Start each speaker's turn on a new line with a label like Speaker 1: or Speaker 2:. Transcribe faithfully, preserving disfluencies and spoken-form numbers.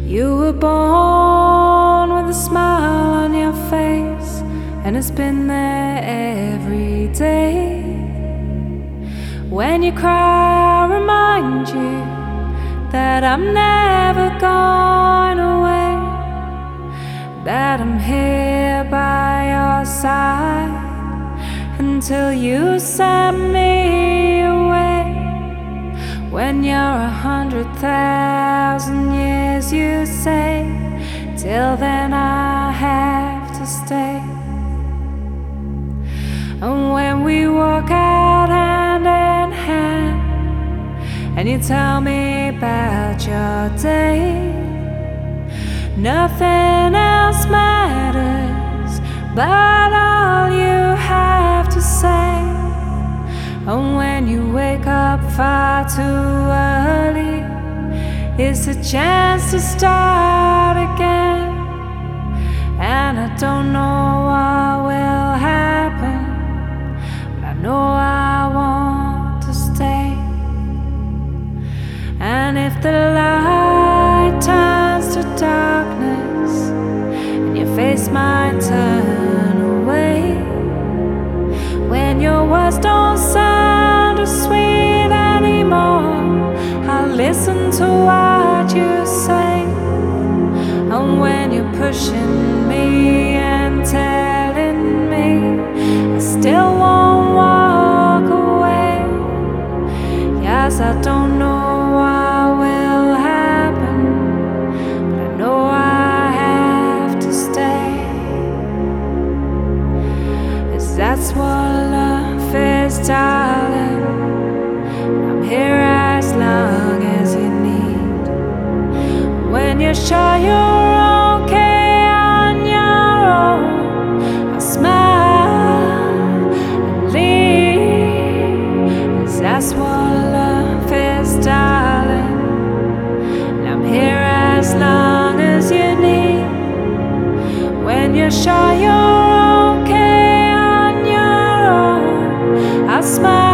Speaker 1: You were born with a smile on your face, and it's been there every day. When you cry, I remind you that I'm never going away, that I'm here by your side until you send me away. When you're a hundred thousand years, you say, till then I have to stay. And when we walk out hand in hand, and you tell me about your day, nothing else matters but all you have to say. And when you wake up far too early, it's a chance to start again. And I don't know what will happen, but I know I want to stay. And if the light turns to darkness and your face might turn away, when your words don't sound as sweet anymore, I'll listen to what you say. And when you're pushing me and telling me I still won't walk away, yes, I don't know what will happen, but I know I have to stay. 'Cause that's what love is, darling. I'm here as long as you need. When you're sure you're okay on your own, I'll smile and leave. 'Cause that's what love is, darling. And I'm here as long as you need. When you're sure you're okay on your own, I'll smile.